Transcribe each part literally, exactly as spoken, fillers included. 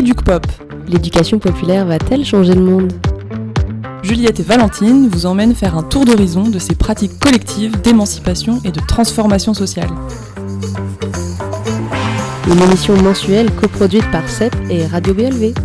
EducPop. L'éducation populaire va-t-elle changer le monde ? Juliette et Valentine vous emmènent faire un tour d'horizon de ces pratiques collectives d'émancipation et de transformation sociale. Une émission mensuelle coproduite par C E P et Radio B L V.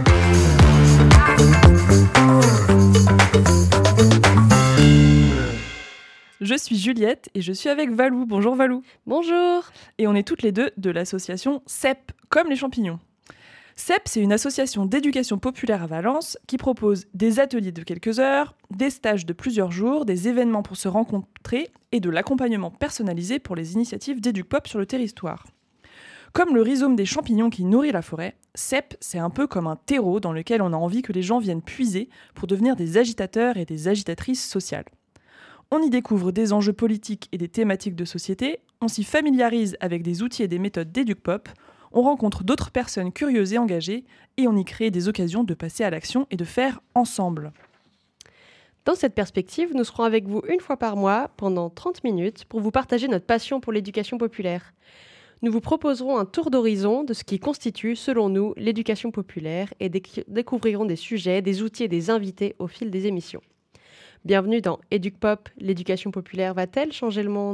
Je suis Juliette et je suis avec Valou. Bonjour Valou. Bonjour. Et on est toutes les deux de l'association C E P, comme les champignons. C E P, c'est une association d'éducation populaire à Valence qui propose des ateliers de quelques heures, des stages de plusieurs jours, des événements pour se rencontrer et de l'accompagnement personnalisé pour les initiatives d'EducPop sur le territoire. Comme le rhizome des champignons qui nourrit la forêt, C E P, c'est un peu comme un terreau dans lequel on a envie que les gens viennent puiser pour devenir des agitateurs et des agitatrices sociales. On y découvre des enjeux politiques et des thématiques de société, on s'y familiarise avec des outils et des méthodes d'EducPop, on rencontre d'autres personnes curieuses et engagées, et on y crée des occasions de passer à l'action et de faire ensemble. Dans cette perspective, nous serons avec vous une fois par mois, pendant trente minutes, pour vous partager notre passion pour l'éducation populaire. Nous vous proposerons un tour d'horizon de ce qui constitue, selon nous, l'éducation populaire et déc- découvrirons des sujets, des outils et des invités au fil des émissions. Bienvenue dans EducPop, l'éducation populaire va-t-elle changer le monde ?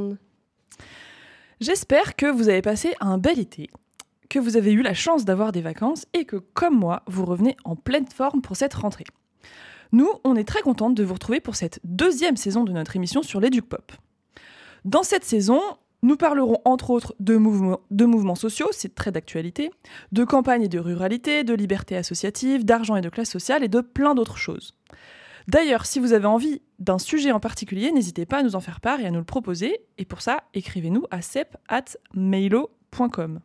J'espère que vous avez passé un bel été, que vous avez eu la chance d'avoir des vacances et que, comme moi, vous revenez en pleine forme pour cette rentrée. Nous, on est très contentes de vous retrouver pour cette deuxième saison de notre émission sur l'EducPop. Dans cette saison, nous parlerons entre autres de mouvements, de mouvements sociaux, c'est très d'actualité, de campagne et de ruralité, de liberté associative, d'argent et de classe sociale et de plein d'autres choses. D'ailleurs, si vous avez envie d'un sujet en particulier, n'hésitez pas à nous en faire part et à nous le proposer. Et pour ça, écrivez-nous à cep arobase mailo point com.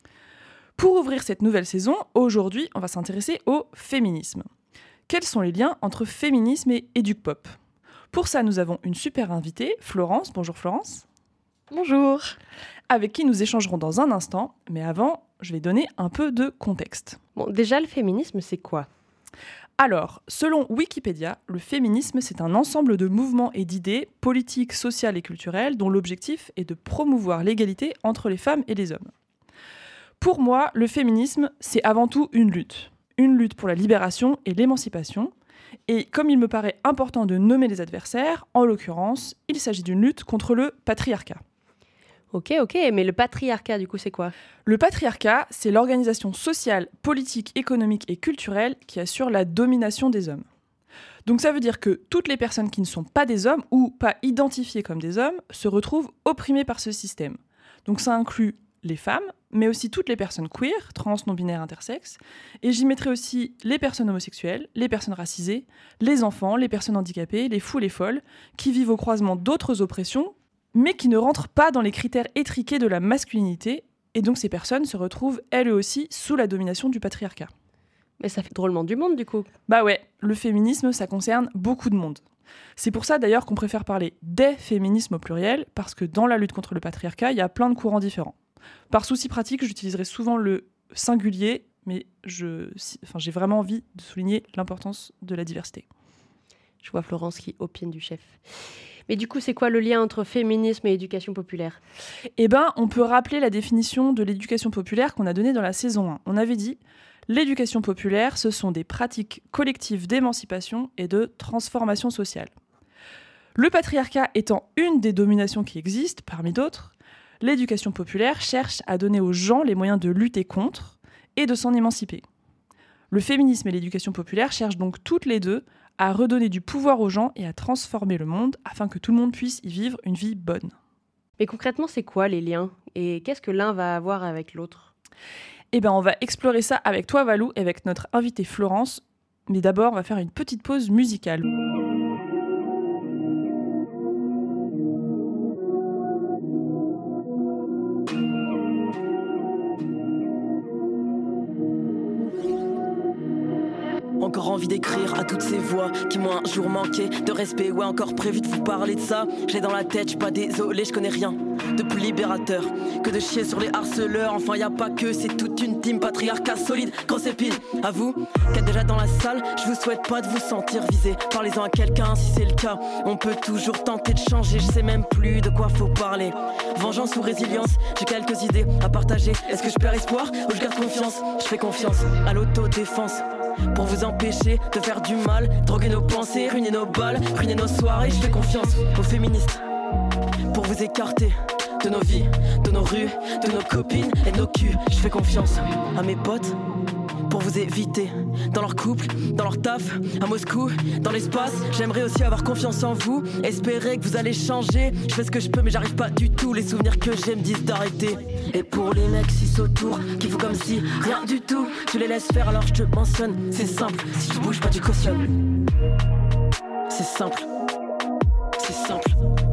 Pour ouvrir cette nouvelle saison, aujourd'hui, on va s'intéresser au féminisme. Quels sont les liens entre féminisme et EducPop ? Pour ça, nous avons une super invitée, Florence. Bonjour Florence. Bonjour. Avec qui nous échangerons dans un instant. Mais avant, je vais donner un peu de contexte. Bon, déjà, le féminisme, c'est quoi ? Alors, selon Wikipédia, le féminisme, c'est un ensemble de mouvements et d'idées politiques, sociales et culturelles dont l'objectif est de promouvoir l'égalité entre les femmes et les hommes. Pour moi, le féminisme, c'est avant tout une lutte. Une lutte pour la libération et l'émancipation. Et comme il me paraît important de nommer les adversaires, en l'occurrence, il s'agit d'une lutte contre le patriarcat. Ok, ok, mais le patriarcat, du coup, c'est quoi ? Le patriarcat, c'est l'organisation sociale, politique, économique et culturelle qui assure la domination des hommes. Donc ça veut dire que toutes les personnes qui ne sont pas des hommes ou pas identifiées comme des hommes se retrouvent opprimées par ce système. Donc ça inclut les femmes, mais aussi toutes les personnes queer, trans, non-binaires, intersexes, et j'y mettrai aussi les personnes homosexuelles, les personnes racisées, les enfants, les personnes handicapées, les fous, les folles, qui vivent au croisement d'autres oppressions, mais qui ne rentrent pas dans les critères étriqués de la masculinité, et donc ces personnes se retrouvent elles aussi sous la domination du patriarcat. Mais ça fait drôlement du monde, du coup. Bah ouais, le féminisme, ça concerne beaucoup de monde. C'est pour ça d'ailleurs qu'on préfère parler des féminismes au pluriel, parce que dans la lutte contre le patriarcat, il y a plein de courants différents. Par souci pratique, j'utiliserai souvent le singulier, mais je, enfin, j'ai vraiment envie de souligner l'importance de la diversité. Je vois Florence qui opine du chef. Mais du coup, c'est quoi le lien entre féminisme et éducation populaire ? Eh bien, on peut rappeler la définition de l'éducation populaire qu'on a donnée dans la saison un. On avait dit « L'éducation populaire, ce sont des pratiques collectives d'émancipation et de transformation sociale. » Le patriarcat étant une des dominations qui existent, parmi d'autres, l'éducation populaire cherche à donner aux gens les moyens de lutter contre et de s'en émanciper. Le féminisme et l'éducation populaire cherchent donc toutes les deux à redonner du pouvoir aux gens et à transformer le monde afin que tout le monde puisse y vivre une vie bonne. Mais concrètement, c'est quoi les liens ? Et qu'est-ce que l'un va avoir avec l'autre ? Eh bien, on va explorer ça avec toi, Valou, et avec notre invitée Florence. Mais d'abord, on va faire une petite pause musicale. Encore envie d'écrire à toutes ces voix qui m'ont un jour manqué de respect. Ouais, encore prévu de vous parler de ça. Je l'ai dans la tête, je suis pas désolé, je connais rien. de plus libérateur que de chier sur les harceleurs. Enfin y a pas que, c'est toute une team, patriarcat solide, grosse épine. À vous, qu'êtes déjà dans la salle, je vous souhaite pas de vous sentir visé. Parlez-en à quelqu'un si c'est le cas, on peut toujours tenter de changer. Je sais même plus de quoi faut parler. Vengeance ou résilience, j'ai quelques idées à partager. Est-ce que je perds espoir ou je garde confiance? Je fais confiance à l'autodéfense pour vous empêcher de faire du mal, droguer nos pensées, ruiner nos balles, ruiner nos soirées. Je fais confiance aux féministes pour vous écarter de nos vies, de nos rues, de nos copines et de nos culs. Je fais confiance à mes potes pour vous éviter dans leur couple, dans leur taf, à Moscou, dans l'espace. J'aimerais aussi avoir confiance en vous, espérer que vous allez changer. Je fais ce que je peux mais j'arrive pas du tout. Les souvenirs que j'ai me disent d'arrêter. Et pour les mecs six autour qui font comme si rien du tout, tu les laisses faire alors je te mentionne. C'est simple, si tu bouges pas tu cautionnes. C'est simple, c'est simple.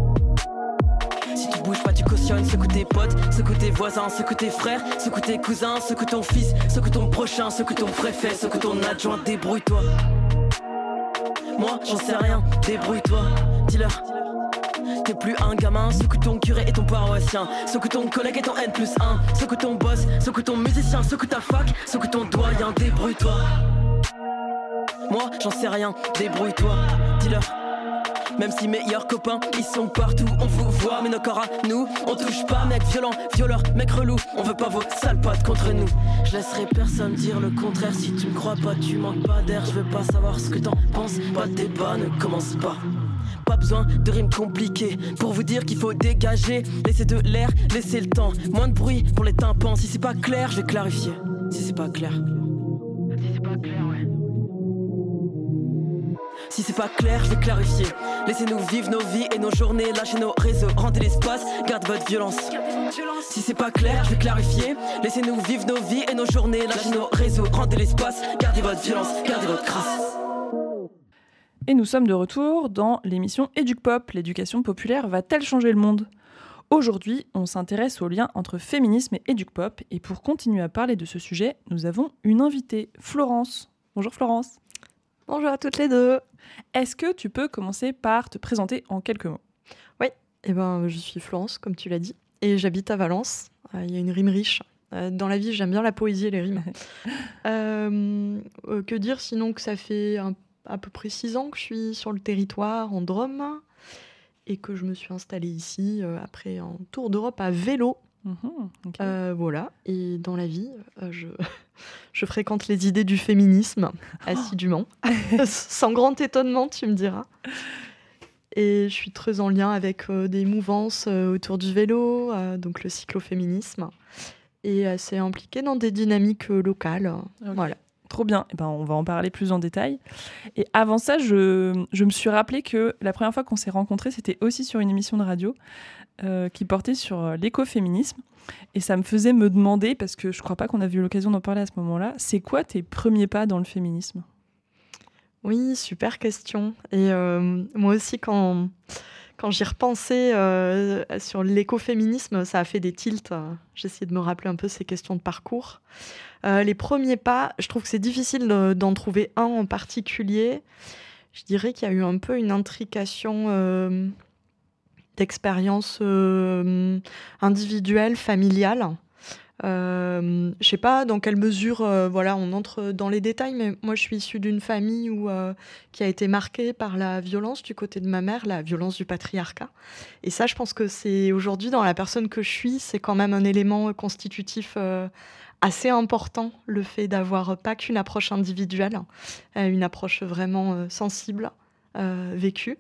Si tu bouges pas tu cautionnes. Ce que tes potes, ce que tes voisins, ce que tes frères, ce que tes cousins, ce que ton fils, ce que ton prochain, ce que ton préfet, ce que ton adjoint. Débrouille-toi. Moi j'en sais rien, débrouille-toi. Dis-leur t'es plus un gamin, ce que ton curé et ton paroissien, ce que ton collègue et ton N plus un, ce que ton boss, ce que ton musicien, ce que ta fac, ce que ton doyen. Débrouille-toi. Moi j'en sais rien, débrouille-toi. Dis-leur. Même si meilleurs copains, ils sont partout, on vous voit, mais nos corps à nous, on touche pas, mec violent, violeur, mec relou, on veut pas vos sales pattes contre nous. Je laisserai personne dire le contraire, si tu me crois pas, tu manques pas d'air, je veux pas savoir ce que t'en penses, pas de débat, ne commence pas. Pas besoin de rimes compliquées pour vous dire qu'il faut dégager, laisser de l'air, laisser le temps, moins de bruit pour les tympans, si c'est pas clair, je vais clarifier, si c'est pas clair. Si c'est pas clair, ouais. Si c'est pas clair, je vais clarifier. Laissez-nous vivre nos vies et nos journées, lâchez nos réseaux, rendez l'espace, garde votre violence. Si c'est pas clair, je vais clarifier. Laissez-nous vivre nos vies et nos journées, lâchez nos réseaux, rendez l'espace, gardez votre violence, gardez votre crasse. Et nous sommes de retour dans l'émission EducPop. L'éducation populaire va-t-elle changer le monde ? Aujourd'hui, on s'intéresse au lien entre féminisme et EducPop. Et pour continuer à parler de ce sujet, nous avons une invitée, Florence. Bonjour Florence. Bonjour à toutes les deux. Est-ce que tu peux commencer par te présenter en quelques mots ? Oui, eh ben, je suis Florence, comme tu l'as dit, et j'habite à Valence. Il euh, y a une rime riche. Euh, dans la vie, j'aime bien la poésie et les rimes. euh, euh, que dire sinon que ça fait un, à peu près six ans que je suis sur le territoire en Drôme et que je me suis installée ici euh, après un tour d'Europe à vélo. Mmh, okay. euh, voilà. Et dans la vie, euh, je... je fréquente les idées du féminisme assidûment, sans grand étonnement, tu me diras. Et je suis très en lien avec euh, des mouvances euh, autour du vélo, euh, donc le cycloféminisme, et assez impliquée dans des dynamiques euh, locales. Okay. Voilà. Trop bien. Eh ben, on va en parler plus en détail. Et avant ça, je, je me suis rappelé que la première fois qu'on s'est rencontrés, c'était aussi sur une émission de radio euh, qui portait sur l'écoféminisme. Et ça me faisait me demander, parce que je ne crois pas qu'on a eu l'occasion d'en parler à ce moment-là, c'est quoi tes premiers pas dans le féminisme ? Oui, super question. Et euh, moi aussi, quand, quand j'y repensais euh, sur l'écoféminisme, ça a fait des tilts. J'essayais de me rappeler un peu ces questions de parcours. Euh, les premiers pas, je trouve que c'est difficile de, d'en trouver un en particulier. Je dirais qu'il y a eu un peu une intrication euh, d'expérience euh, individuelle, familiale. Euh, je sais pas dans quelle mesure euh, voilà, on entre dans les détails, mais moi je suis issue d'une famille où, euh, qui a été marquée par la violence du côté de ma mère, la violence du patriarcat. Et ça, je pense que c'est aujourd'hui, dans la personne que je suis, c'est quand même un élément constitutif euh, assez important, le fait d'avoir pas qu'une approche individuelle, euh, une approche vraiment euh, sensible, euh, vécue.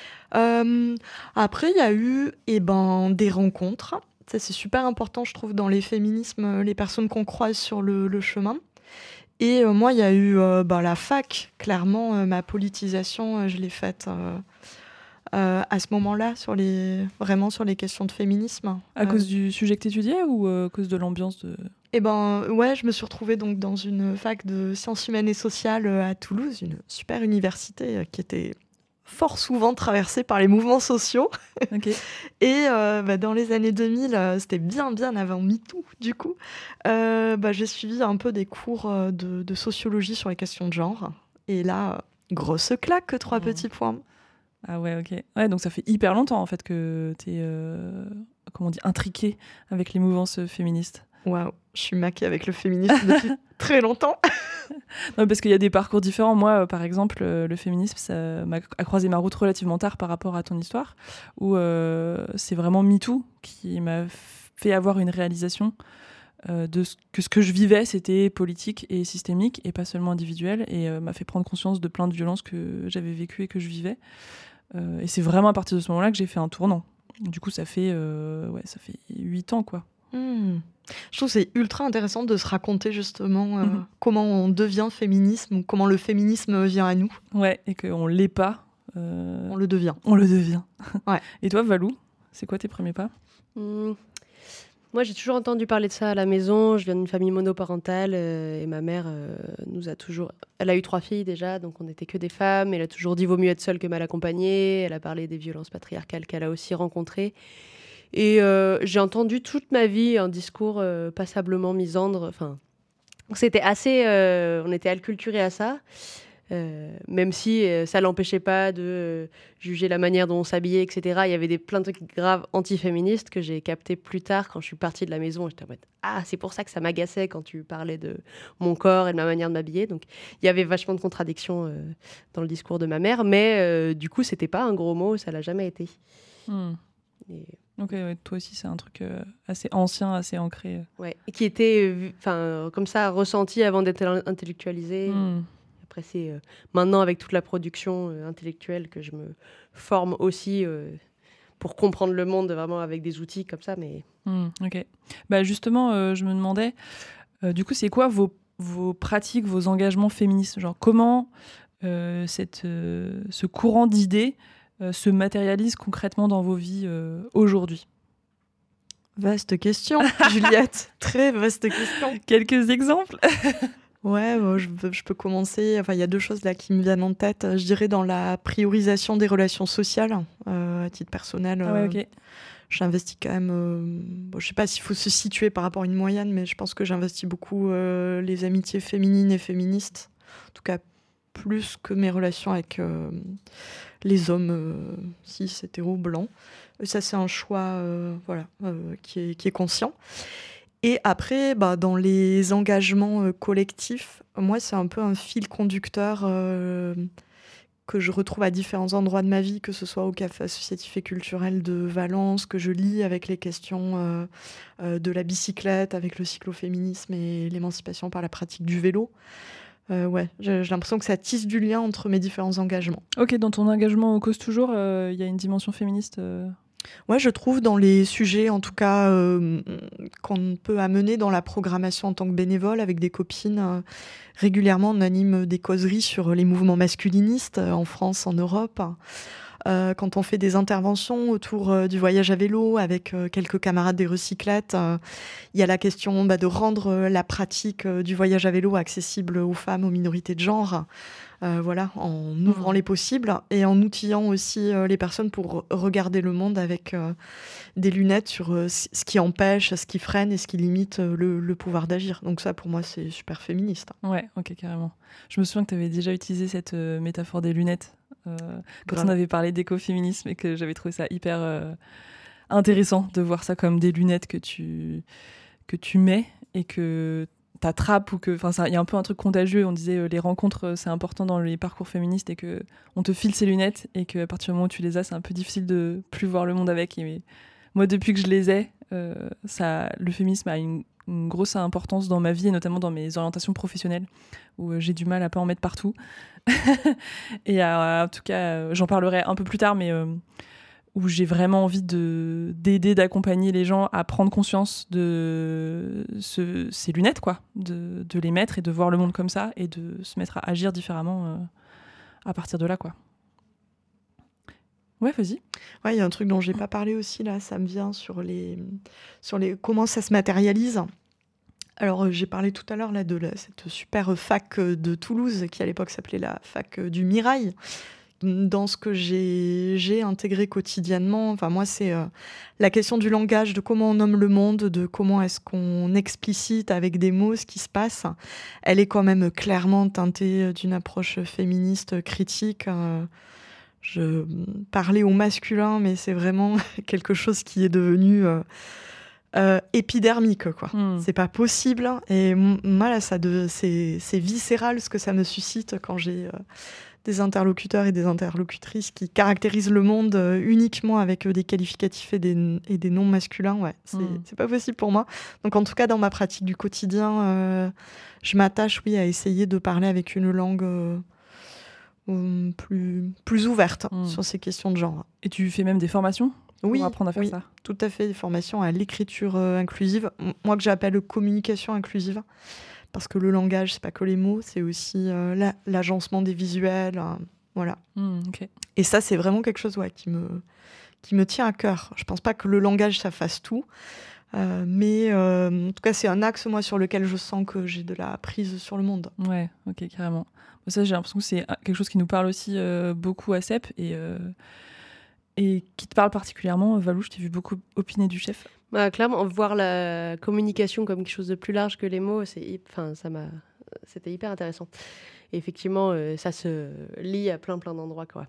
Euh, après, il y a eu eh ben, des rencontres. Ça, c'est super important, je trouve, dans les féminismes, les personnes qu'on croise sur le, le chemin. Et euh, moi, il y a eu euh, bah, la fac, clairement, euh, ma politisation, euh, je l'ai faite euh, euh, à ce moment-là, sur les, vraiment sur les questions de féminisme. À euh, cause du sujet que tu étudiais ou euh, à cause de l'ambiance de... Eh ben, ouais, je me suis retrouvée donc, dans une fac de sciences humaines et sociales à Toulouse, une super université euh, qui était fort souvent traversée par les mouvements sociaux. Okay. Et euh, bah, dans les années deux mille, euh, c'était bien, bien avant MeToo, du coup, euh, bah, j'ai suivi un peu des cours euh, de, de sociologie sur les questions de genre. Et là, grosse claque, trois mmh. petits points. Ah ouais, ok. Ouais, donc ça fait hyper longtemps, en fait, que t'es, euh, comment on dit, intriqué avec les mouvances féministes. Waouh, je suis maquée avec le féminisme depuis très longtemps. Non, parce qu'il y a des parcours différents. Moi, euh, par exemple, euh, le féminisme, ça m'a a croisé ma route relativement tard par rapport à ton histoire, où euh, c'est vraiment MeToo qui m'a fait avoir une réalisation euh, de ce que ce que je vivais, c'était politique et systémique, et pas seulement individuel, et euh, m'a fait prendre conscience de plein de violences que j'avais vécues et que je vivais. Euh, et c'est vraiment à partir de ce moment-là que j'ai fait un tournant. Du coup, ça fait, euh, ouais, ça fait huit ans, quoi. Mmh. Je trouve que c'est ultra intéressant de se raconter justement euh, Mhm. comment on devient féminisme, ou comment le féminisme vient à nous. Ouais, et qu'on l'est pas, euh, On le devient. on le devient. Ouais. Et toi, Valou, c'est quoi tes premiers pas? Hmm. Moi, j'ai toujours entendu parler de ça à la maison. Je viens d'une famille monoparentale euh, et ma mère euh, nous a toujours... Elle a eu trois filles déjà, donc on n'était que des femmes. Elle a toujours dit vaut mieux être seule que mal accompagnée. Elle a parlé des violences patriarcales qu'elle a aussi rencontrées. Et euh, j'ai entendu toute ma vie un discours euh, passablement misandre. Enfin, c'était assez... euh, on était acculturés à ça. Euh, même si euh, ça l'empêchait pas de euh, juger la manière dont on s'habillait, et cetera. Il y avait des, plein de trucs graves antiféministes que j'ai captés plus tard quand je suis partie de la maison. J'étais en mode « Ah, c'est pour ça que ça m'agaçait quand tu parlais de mon corps et de ma manière de m'habiller. » Donc, il y avait vachement de contradictions euh, dans le discours de ma mère. Mais euh, du coup, c'était pas un gros mot, ça l'a jamais été. Hmm. Et, Ok, ouais, toi aussi, c'est un truc euh, assez ancien, assez ancré. ouais. Et qui était euh, vu- enfin, comme ça ressenti avant d'être intellectualisé. Hmm. Après, c'est euh, maintenant, avec toute la production euh, intellectuelle, que je me forme aussi euh, pour comprendre le monde vraiment avec des outils comme ça. Mais Hmm, ok. Bah justement, euh, je me demandais, euh, du coup, c'est quoi vos, vos pratiques, vos engagements féministes? Genre, comment euh, cette, euh, ce courant d'idées euh, se matérialise concrètement dans vos vies euh, aujourd'hui? Vaste question, Juliette. Très vaste question. Quelques exemples? Ouais, bon, je, peux, je peux commencer. Enfin, il y a deux choses là qui me viennent en tête. Je dirais dans la priorisation des relations sociales, euh, à titre personnel. Ah ouais, euh, ok. J'investis quand même. Euh, bon, je sais pas s'il faut se situer par rapport à une moyenne, mais je pense que j'investis beaucoup euh, les amitiés féminines et féministes. En tout cas, plus que mes relations avec euh, les hommes euh, cis, hétéros, blancs. Et ça, c'est un choix euh, voilà, euh, qui, est, qui est conscient. Et après, bah, dans les engagements euh, collectifs, moi, c'est un peu un fil conducteur euh, que je retrouve à différents endroits de ma vie, que ce soit au Café associatif et culturel de Valence, que je lis avec les questions euh, euh, de la bicyclette, avec le cycloféminisme et l'émancipation par la pratique du vélo. Euh, ouais, j'ai, j'ai l'impression que ça tisse du lien entre mes différents engagements. Ok, dans ton engagement au Cause Toujours, il euh, y a une dimension féministe euh... Ouais, je trouve dans les sujets, en tout cas, euh, qu'on peut amener dans la programmation en tant que bénévole avec des copines. Euh, régulièrement, on anime des causeries sur les mouvements masculinistes euh, en France, en Europe. Euh, quand on fait des interventions autour euh, du voyage à vélo avec euh, quelques camarades des recyclettes, euh, il y a la question bah, de rendre euh, la pratique euh, du voyage à vélo accessible aux femmes, aux minorités de genre. Euh, voilà, en ouvrant Mmh. les possibles et en outillant aussi euh, les personnes pour regarder le monde avec euh, des lunettes sur euh, ce qui empêche, ce qui freine et ce qui limite euh, le, le pouvoir d'agir. Donc ça, pour moi, c'est super féministe. Ouais, ok, carrément. Je me souviens que tu avais déjà utilisé cette euh, métaphore des lunettes euh, quand Grave. on avait parlé d'écoféminisme et que j'avais trouvé ça hyper euh, intéressant de voir ça comme des lunettes que tu, que tu mets et que t'attrapes ou que, enfin, il y a un peu un truc contagieux. On disait euh, les rencontres, euh, c'est important dans les parcours féministes et que on te file ces lunettes et qu'à partir du moment où tu les as, c'est un peu difficile de plus voir le monde avec. Et moi, depuis que je les ai, euh, ça, le féminisme a une, une grosse importance dans ma vie et notamment dans mes orientations professionnelles où euh, j'ai du mal à pas en mettre partout. Et euh, en tout cas, euh, j'en parlerai un peu plus tard, mais euh, où j'ai vraiment envie de, d'aider, d'accompagner les gens à prendre conscience de ce, ces lunettes, quoi, de, de les mettre et de voir le monde comme ça et de se mettre à agir différemment euh, à partir de là, quoi. Ouais, vas-y. Ouais, il y a un truc dont j'ai pas parlé aussi là, ça me vient sur les, sur les comment ça se matérialise. Alors, euh, j'ai parlé tout à l'heure là de la, cette super fac de Toulouse qui à l'époque s'appelait la fac du Mirail. Dans ce que j'ai, j'ai intégré quotidiennement, enfin moi c'est euh, la question du langage, de comment on nomme le monde, de comment est-ce qu'on explicite avec des mots ce qui se passe. Elle est quand même clairement teintée d'une approche féministe critique. Euh, je parlais au masculin, mais c'est vraiment quelque chose qui est devenu euh, euh, épidermique, quoi. Mm. C'est pas possible. Et m- moi, là, ça de, c'est, c'est viscéral ce que ça me suscite quand j'ai euh, des interlocuteurs et des interlocutrices qui caractérisent le monde euh, uniquement avec euh, des qualificatifs et des, et des noms masculins. Ouais, c'est, Mm. c'est pas possible pour moi. Donc, en tout cas, dans ma pratique du quotidien, euh, je m'attache, oui, à essayer de parler avec une langue euh, euh, plus, plus ouverte Mm. sur ces questions de genre. Et tu fais même des formations pour Oui, apprendre à faire oui, ça. tout à fait, des formations à l'écriture euh, inclusive, M- moi que j'appelle communication inclusive, parce que le langage, c'est pas que les mots, c'est aussi euh, la- l'agencement des visuels, euh, voilà. Mm, ok. Et ça, c'est vraiment quelque chose ouais, qui, me, qui me tient à cœur. Je pense pas que le langage, ça fasse tout, euh, mais euh, en tout cas, c'est un axe, moi, sur lequel je sens que j'ai de la prise sur le monde. Ouais, ok, carrément. Bon, ça, j'ai l'impression que c'est quelque chose qui nous parle aussi euh, beaucoup à C E P et, euh, et qui te parle particulièrement. Valou, je t'ai vu beaucoup opiner du chef. Bah, clairement, voir la communication comme quelque chose de plus large que les mots, c'est, hy- enfin, ça m'a, c'était hyper intéressant. Et effectivement, euh, ça se lie à plein plein d'endroits, quoi.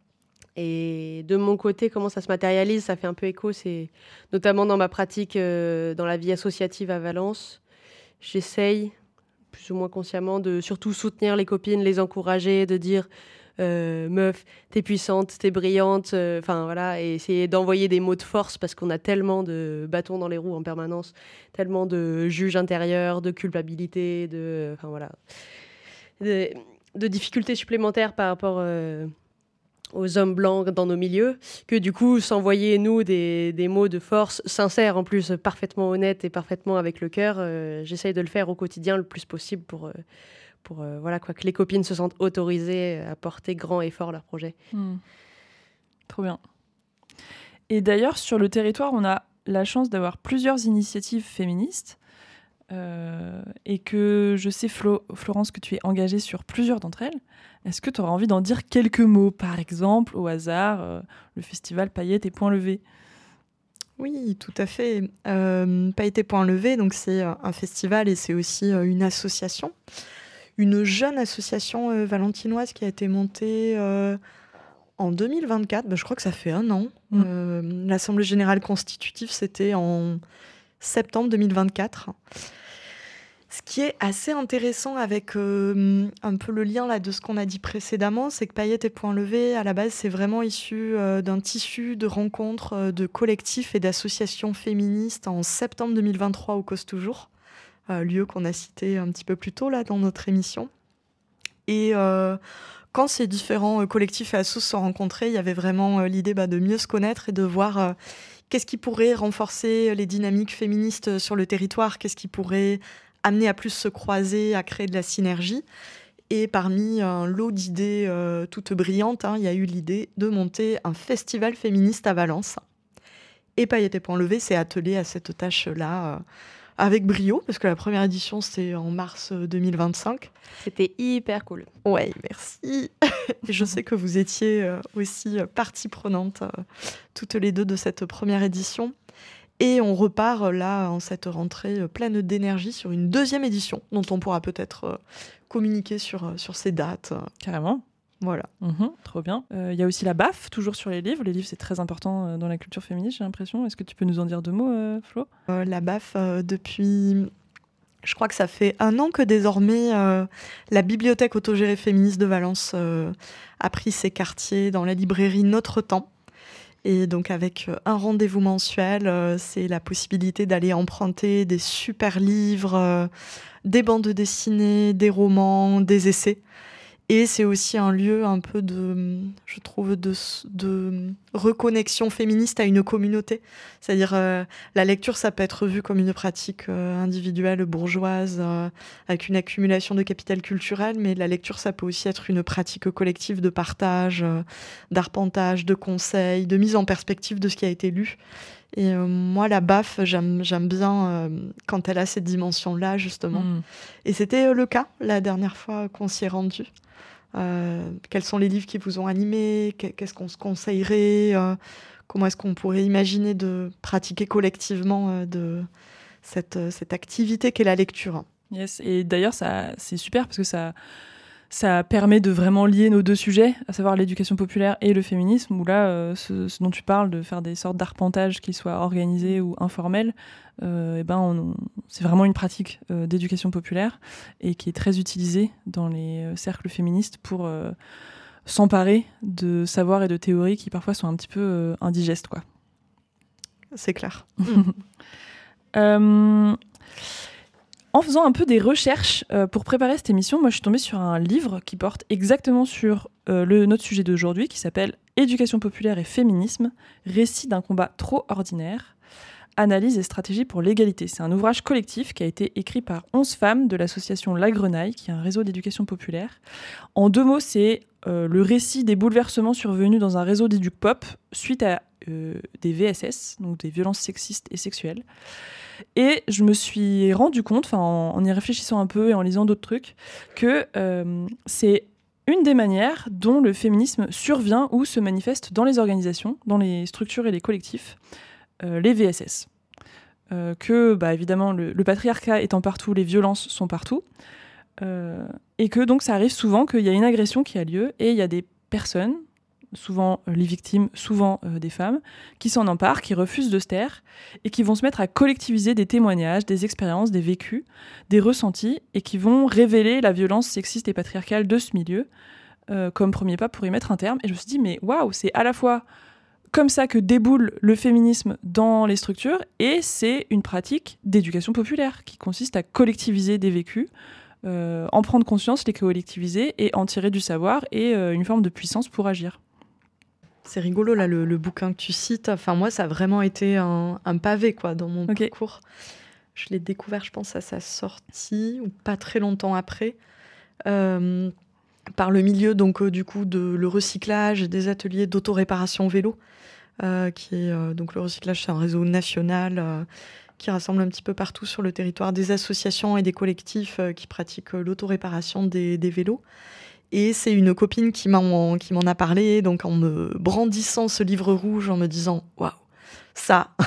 Et de mon côté, comment ça se matérialise, ça fait un peu écho, c'est notamment dans ma pratique euh, dans la vie associative à Valence. J'essaye, plus ou moins consciemment, de surtout soutenir les copines, les encourager, de dire euh, meuf, t'es puissante, t'es brillante, enfin euh, voilà, et essayer d'envoyer des mots de force parce qu'on a tellement de bâtons dans les roues en permanence, tellement de juges intérieurs, de culpabilité, de, enfin voilà, de, de difficultés supplémentaires par rapport euh, aux hommes blancs dans nos milieux, que du coup, s'envoyer, nous, des, des mots de force sincères, en plus, parfaitement honnêtes et parfaitement avec le cœur, euh, j'essaye de le faire au quotidien le plus possible pour, euh, pour euh, voilà, quoi, que les copines se sentent autorisées à porter grand et fort leur projet. Hmm. Trop bien. Et d'ailleurs, sur le territoire, on a la chance d'avoir plusieurs initiatives féministes euh, et que je sais, Flo, Florence, que tu es engagée sur plusieurs d'entre elles. Est-ce que tu auras envie d'en dire quelques mots, par exemple, au hasard, euh, le festival Paillettes et Points Levés? Oui, tout à fait. Euh, Paillettes et Points Levés, donc c'est un festival et c'est aussi euh, une association, une jeune association euh, valentinoise qui a été montée euh, en deux mille vingt-quatre. Ben, je crois que ça fait un an. Mm. Euh, L'Assemblée générale constitutive, c'était en septembre deux mille vingt-quatre. Ce qui est assez intéressant avec euh, un peu le lien là, de ce qu'on a dit précédemment, c'est que Paillettes et Points Levés, à la base, c'est vraiment issu euh, d'un tissu de rencontres, euh, de collectifs et d'associations féministes en septembre deux mille vingt-trois au Cause Toujours, euh, lieu qu'on a cité un petit peu plus tôt là, dans notre émission. Et euh, quand ces différents euh, collectifs et assos se sont rencontrés, il y avait vraiment euh, l'idée bah, de mieux se connaître et de voir euh, qu'est-ce qui pourrait renforcer les dynamiques féministes sur le territoire, qu'est-ce qui pourrait amener à plus se croiser, à créer de la synergie. Et parmi un lot d'idées euh, toutes brillantes, hein, il y a eu l'idée de monter un festival féministe à Valence. Et Paillettes et Points Levés s'est attelé à cette tâche-là euh, avec brio, parce que la première édition, c'était en mars deux mille vingt-cinq. C'était hyper cool. Ouais, merci. Et je sais que vous étiez euh, aussi euh, partie prenante, euh, toutes les deux, de cette première édition. Et on repart là, en cette rentrée pleine d'énergie, sur une deuxième édition, dont on pourra peut-être euh, communiquer sur, sur ces dates. Carrément. Voilà. Mmh, trop bien. Il euh, y a aussi la B A F, toujours sur les livres. Les livres, c'est très important euh, dans la culture féministe, j'ai l'impression. Est-ce que tu peux nous en dire deux mots, euh, Flo? euh, La B A F, euh, depuis... Je crois que ça fait un an que désormais, euh, la bibliothèque autogérée féministe de Valence euh, a pris ses quartiers dans la librairie Notre Temps. Et donc avec un rendez-vous mensuel, euh, c'est la possibilité d'aller emprunter des super livres, euh, des bandes dessinées, des romans, des essais. Et c'est aussi un lieu un peu de, je trouve, de, de reconnexion féministe à une communauté. C'est-à-dire, euh, la lecture, ça peut être vu comme une pratique euh, individuelle, bourgeoise, euh, avec une accumulation de capital culturel, mais la lecture, ça peut aussi être une pratique collective de partage, euh, d'arpentage, de conseils, de mise en perspective de ce qui a été lu. Et euh, moi, la B A F, j'aime, j'aime bien euh, quand elle a cette dimension-là, justement. Mmh. Et c'était euh, le cas la dernière fois qu'on s'y est rendu. Euh, quels sont les livres qui vous ont animé? Qu'est-ce qu'on se conseillerait? euh, Comment est-ce qu'on pourrait imaginer de pratiquer collectivement euh, de cette, cette activité qu'est la lecture? Yes. Et d'ailleurs, ça, c'est super parce que ça, ça permet de vraiment lier nos deux sujets, à savoir l'éducation populaire et le féminisme, où là, euh, ce, ce dont tu parles, de faire des sortes d'arpentages qui soient organisés ou informels, euh, et ben on, on, c'est vraiment une pratique euh, d'éducation populaire et qui est très utilisée dans les euh, cercles féministes pour euh, s'emparer de savoirs et de théories qui parfois sont un petit peu euh, indigestes, quoi. C'est clair. euh, En faisant un peu des recherches euh, pour préparer cette émission, moi je suis tombée sur un livre qui porte exactement sur euh, le, notre sujet d'aujourd'hui, qui s'appelle « Éducation populaire et féminisme, récit d'un combat trop ordinaire, analyse et stratégie pour l'égalité ». C'est un ouvrage collectif qui a été écrit par onze femmes de l'association La Grenaille, qui est un réseau d'éducation populaire. En deux mots, c'est euh, le récit des bouleversements survenus dans un réseau d'éduc pop suite à euh, des V S S, donc des violences sexistes et sexuelles. Et je me suis rendu compte, en, en y réfléchissant un peu et en lisant d'autres trucs, que euh, c'est une des manières dont le féminisme survient ou se manifeste dans les organisations, dans les structures et les collectifs, euh, les V S S. Euh, que, bah, évidemment, le, le patriarcat étant partout, les violences sont partout. Euh, et que donc ça arrive souvent qu'il y a une agression qui a lieu et il y a des personnes, souvent euh, les victimes, souvent euh, des femmes, qui s'en emparent, qui refusent de se taire et qui vont se mettre à collectiviser des témoignages, des expériences, des vécus, des ressentis et qui vont révéler la violence sexiste et patriarcale de ce milieu euh, comme premier pas pour y mettre un terme. Et je me suis dit, mais waouh, c'est à la fois comme ça que déboule le féminisme dans les structures et c'est une pratique d'éducation populaire qui consiste à collectiviser des vécus, euh, en prendre conscience, les collectiviser et en tirer du savoir et euh, une forme de puissance pour agir. C'est rigolo, là, le, le bouquin que tu cites. Enfin, moi, ça a vraiment été un, un pavé, quoi, dans mon okay. parcours. Je l'ai découvert, je pense, à sa sortie, ou pas très longtemps après, euh, par le milieu, donc, euh, du coup, de le recyclage et des ateliers d'autoréparation vélo. Euh, qui est, euh, donc, le recyclage, c'est un réseau national euh, qui rassemble un petit peu partout sur le territoire des associations et des collectifs euh, qui pratiquent euh, l'autoréparation des, des vélos. Et c'est une copine qui m'en, qui m'en a parlé, donc en me brandissant ce livre rouge, en me disant « Waouh, ça,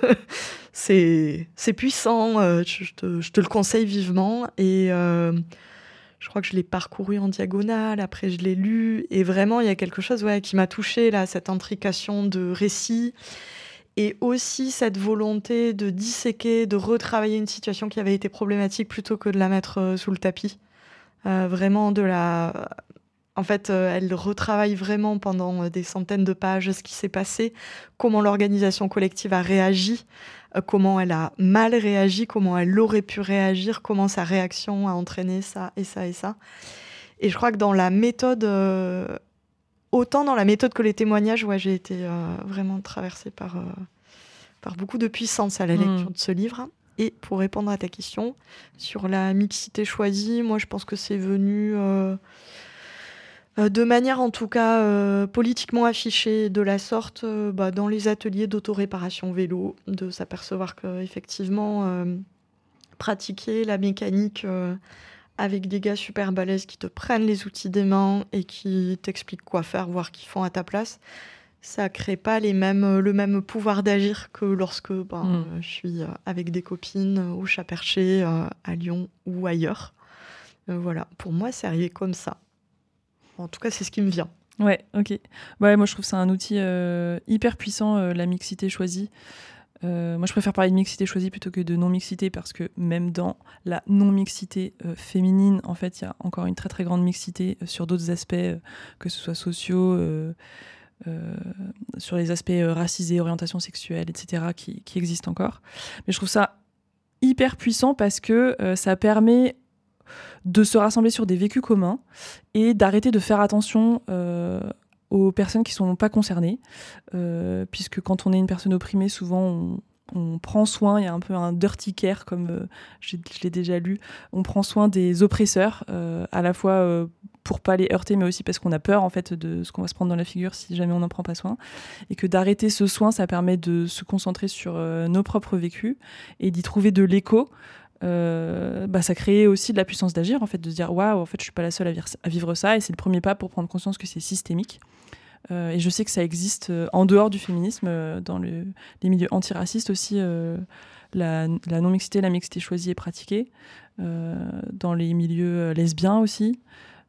c'est, c'est puissant, euh, je, te, je te le conseille vivement. » Et euh, je crois que je l'ai parcouru en diagonale, après je l'ai lu. Et vraiment, il y a quelque chose ouais, qui m'a touchée, là, cette intrication de récit. Et aussi cette volonté de disséquer, de retravailler une situation qui avait été problématique plutôt que de la mettre euh, sous le tapis. Euh, vraiment de la... En fait, euh, elle retravaille vraiment pendant des centaines de pages ce qui s'est passé, comment l'organisation collective a réagi, euh, comment elle a mal réagi, comment elle aurait pu réagir, comment sa réaction a entraîné ça et ça et ça. Et je crois que dans la méthode, euh, autant dans la méthode que les témoignages, ouais, j'ai été euh, vraiment traversée par, euh, par beaucoup de puissance à la lecture mmh. de ce livre. Et pour répondre à ta question sur la mixité choisie, moi je pense que c'est venu euh, euh, de manière en tout cas euh, politiquement affichée de la sorte euh, bah, dans les ateliers d'autoréparation vélo, de s'apercevoir qu'effectivement euh, pratiquer la mécanique euh, avec des gars super balèzes qui te prennent les outils des mains et qui t'expliquent quoi faire, voire qui font à ta place, ça crée pas les mêmes, le même pouvoir d'agir que lorsque ben, mmh. euh, je suis avec des copines au Chat Perché, euh, à Lyon ou ailleurs. Euh, voilà, pour moi, c'est arrivé comme ça. En tout cas, c'est ce qui me vient. Ouais, ok. Ouais, moi, je trouve que c'est un outil euh, hyper puissant, euh, la mixité choisie. Euh, moi, je préfère parler de mixité choisie plutôt que de non-mixité parce que même dans la non-mixité euh, féminine, en fait, il y a encore une très, très grande mixité euh, sur d'autres aspects, euh, que ce soit sociaux, euh, Euh, sur les aspects euh, racisés, orientation sexuelle, et cetera, qui, qui existent encore. Mais je trouve ça hyper puissant parce que euh, ça permet de se rassembler sur des vécus communs et d'arrêter de faire attention euh, aux personnes qui ne sont pas concernées. Euh, puisque quand on est une personne opprimée, souvent on, on prend soin, il y a un peu un dirty care, comme euh, je, je l'ai déjà lu, on prend soin des oppresseurs, euh, à la fois euh, pour pas les heurter, mais aussi parce qu'on a peur en fait de ce qu'on va se prendre dans la figure si jamais on n'en prend pas soin. Et que d'arrêter ce soin, ça permet de se concentrer sur euh, nos propres vécus et d'y trouver de l'écho. Euh, bah, ça crée aussi de la puissance d'agir, en fait, de se dire waouh, en fait, je suis pas la seule à, vir- à vivre ça, et c'est le premier pas pour prendre conscience que c'est systémique. Euh, et je sais que ça existe euh, en dehors du féminisme, euh, dans le, les milieux antiracistes aussi. Euh, la, la non-mixité, la mixité choisie est pratiquée. Euh, dans les milieux lesbiens aussi.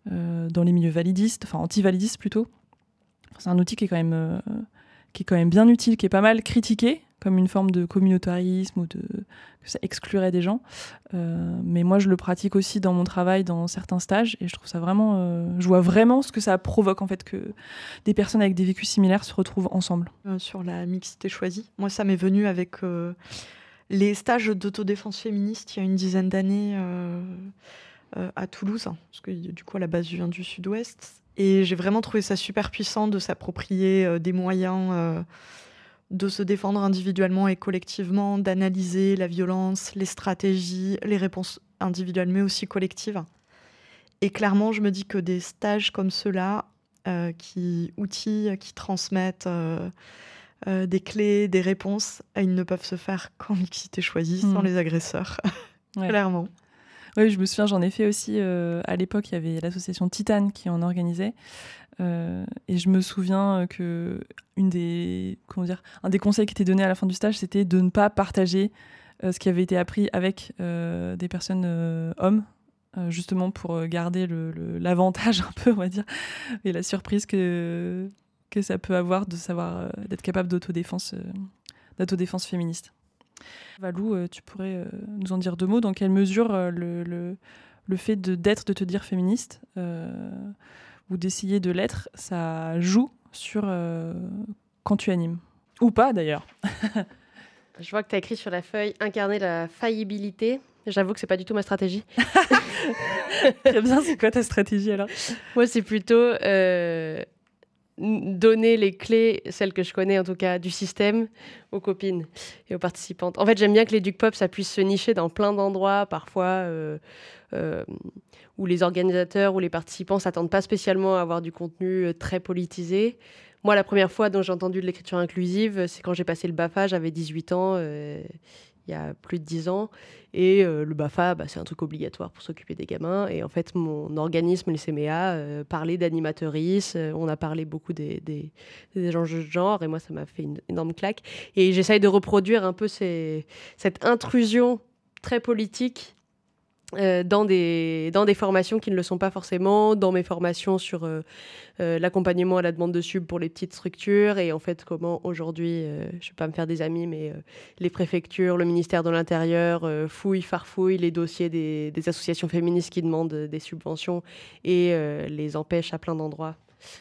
euh, dans les milieux validistes, enfin anti-validistes plutôt. C'est un outil qui est quand même, euh, qui est quand même bien utile, qui est pas mal critiqué, comme une forme de communautarisme ou de que ça exclurait des gens. Euh, mais moi, je le pratique aussi dans mon travail, dans certains stages, et je trouve ça vraiment... Euh, je vois vraiment ce que ça provoque, en fait, que des personnes avec des vécus similaires se retrouvent ensemble. Euh, sur la mixité choisie, moi, ça m'est venu avec euh, les stages d'autodéfense féministe il y a une dizaine d'années euh, euh, à Toulouse, hein, parce que du coup, à la base, je viens du Sud-Ouest, et j'ai vraiment trouvé ça super puissant de s'approprier euh, des moyens... Euh, de se défendre individuellement et collectivement, d'analyser la violence, les stratégies, les réponses individuelles, mais aussi collectives. Et clairement, je me dis que des stages comme ceux-là, euh, qui outillent, qui transmettent euh, euh, des clés, des réponses, euh, ils ne peuvent se faire qu'en mixité choisie, mmh. sans les agresseurs, ouais. Clairement. Oui, je me souviens, j'en ai fait aussi. Euh, à l'époque, il y avait l'association Titane qui en organisait. Euh, et je me souviens que une des, comment dire, un des conseils qui était donné à la fin du stage, c'était de ne pas partager euh, ce qui avait été appris avec euh, des personnes euh, hommes, euh, justement pour garder le, le, l'avantage un peu, on va dire, et la surprise que, que ça peut avoir de savoir, euh, d'être capable d'autodéfense, euh, d'autodéfense féministe. Valou, euh, tu pourrais euh, nous en dire deux mots. Dans quelle mesure euh, le, le, le fait de, d'être, de te dire féministe euh, ou d'essayer de l'être, ça joue sur euh, quand tu animes. Ou pas, d'ailleurs. Je vois que tu as écrit sur la feuille « Incarner la faillibilité ». J'avoue que c'est pas du tout ma stratégie. Très bien, c'est quoi ta stratégie, alors ? Moi, c'est plutôt euh, donner les clés, celles que je connais en tout cas, du système aux copines et aux participantes. En fait, j'aime bien que l'EducPop, ça puisse se nicher dans plein d'endroits, parfois... Euh, euh, où les organisateurs ou les participants ne s'attendent pas spécialement à avoir du contenu très politisé. Moi, la première fois dont j'ai entendu de l'écriture inclusive, c'est quand j'ai passé le BAFA, j'avais dix-huit ans, euh, il y a plus de dix ans. Et euh, le BAFA, bah, c'est un truc obligatoire pour s'occuper des gamins. Et en fait, mon organisme, les C M E A, euh, parlait d'animatrices. Euh, on a parlé beaucoup des, des, des enjeux de genre. Et moi, ça m'a fait une énorme claque. Et j'essaye de reproduire un peu ces, cette intrusion très politique Euh, dans, des, dans des formations qui ne le sont pas forcément, dans mes formations sur euh, euh, l'accompagnement à la demande de sub pour les petites structures et en fait comment aujourd'hui, euh, je ne vais pas me faire des amis, mais euh, les préfectures, le ministère de l'Intérieur euh, fouillent, farfouillent les dossiers des, des associations féministes qui demandent des subventions et euh, les empêchent à plein d'endroits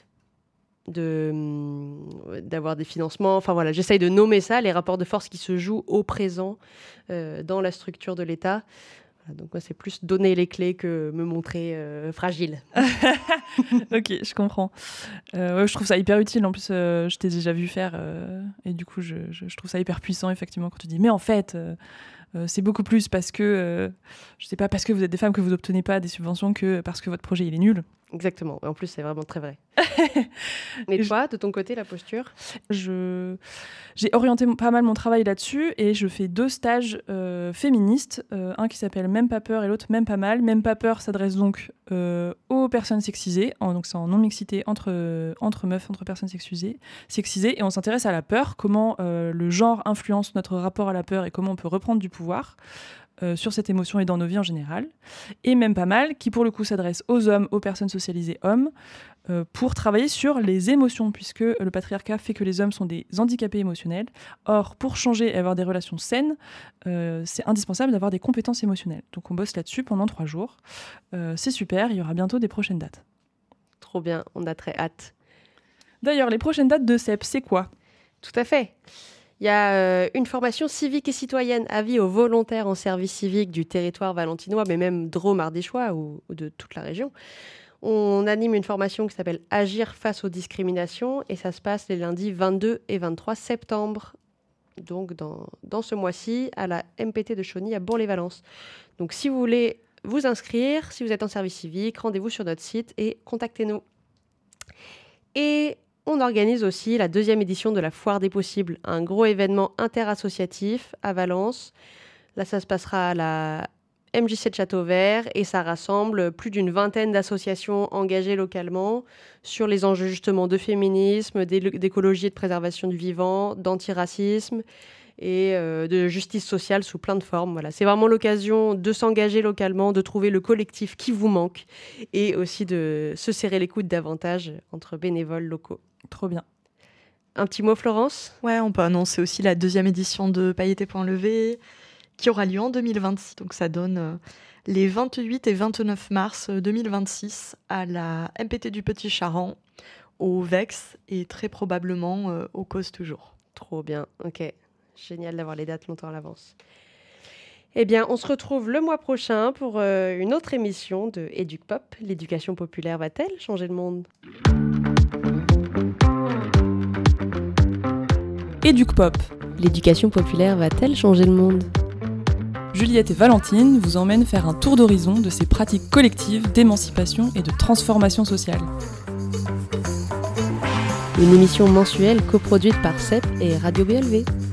de, euh, d'avoir des financements. Enfin voilà, j'essaye de nommer ça, les rapports de force qui se jouent au présent euh, dans la structure de l'État. Donc moi, c'est plus donner les clés que me montrer euh, fragile. Ok, je comprends. Euh, ouais, je trouve ça hyper utile. En plus, euh, je t'ai déjà vu faire. Euh, et du coup, je, je, je trouve ça hyper puissant, effectivement, quand tu dis « Mais en fait, euh, euh, c'est beaucoup plus parce que, euh, je sais pas, parce que vous êtes des femmes que vous n'obtenez pas des subventions que parce que votre projet, il est nul. » Exactement. En plus, c'est vraiment très vrai. Et toi, de ton côté, la posture ? je... J'ai orienté pas mal mon travail là-dessus et je fais deux stages euh, féministes. Euh, un qui s'appelle Même pas peur et l'autre Même pas mal. Même pas peur s'adresse donc euh, aux personnes sexisées. En, donc c'est en non-mixité entre, euh, entre meufs, entre personnes sexisées, sexisées. Et on s'intéresse à la peur, comment euh, le genre influence notre rapport à la peur et comment on peut reprendre du pouvoir. Euh, sur cette émotion et dans nos vies en général. Et Même pas mal, qui pour le coup s'adresse aux hommes, aux personnes socialisées hommes, euh, pour travailler sur les émotions, puisque le patriarcat fait que les hommes sont des handicapés émotionnels. Or, pour changer et avoir des relations saines, euh, c'est indispensable d'avoir des compétences émotionnelles. Donc on bosse là-dessus pendant trois jours. Euh, c'est super, il y aura bientôt des prochaines dates. Trop bien, on a très hâte. D'ailleurs, les prochaines dates de C E P, c'est quoi ? Tout à fait. Il y a euh, une formation civique et citoyenne, avis aux volontaires en service civique du territoire valentinois, mais même drôme-ardéchois ou, ou de toute la région. On anime une formation qui s'appelle « Agir face aux discriminations » et ça se passe les lundis vingt-deux et vingt-trois septembre, donc dans, dans ce mois-ci, à la M P T de Chauny à Bourg-les-Valences. Donc si vous voulez vous inscrire, si vous êtes en service civique, rendez-vous sur notre site et contactez-nous. Et on organise aussi la deuxième édition de la Foire des Possibles, un gros événement interassociatif à Valence. Là, ça se passera à la M J C de Châteauvert et ça rassemble plus d'une vingtaine d'associations engagées localement sur les enjeux justement de féminisme, d'écologie et de préservation du vivant, d'antiracisme et euh, de justice sociale sous plein de formes. Voilà. C'est vraiment l'occasion de s'engager localement, de trouver le collectif qui vous manque et aussi de se serrer les coudes davantage entre bénévoles locaux. Trop bien. Un petit mot, Florence ? Ouais, on peut annoncer aussi la deuxième édition de Pailleté Point Levé qui aura lieu en deux mille vingt-six. Donc ça donne euh, les vingt-huit et vingt-neuf mars deux mille vingt-six à la M P T du Petit Charent, au Vex et très probablement euh, au Cause Toujours. Trop bien, ok. Génial d'avoir les dates longtemps à l'avance. Eh bien, on se retrouve le mois prochain pour euh, une autre émission de EducPop. L'éducation populaire va-t-elle changer le monde ? EducPop. L'éducation populaire va-t-elle changer le monde ? Juliette et Valentine vous emmènent faire un tour d'horizon de ces pratiques collectives d'émancipation et de transformation sociale. Une émission mensuelle coproduite par C E P et Radio B L V.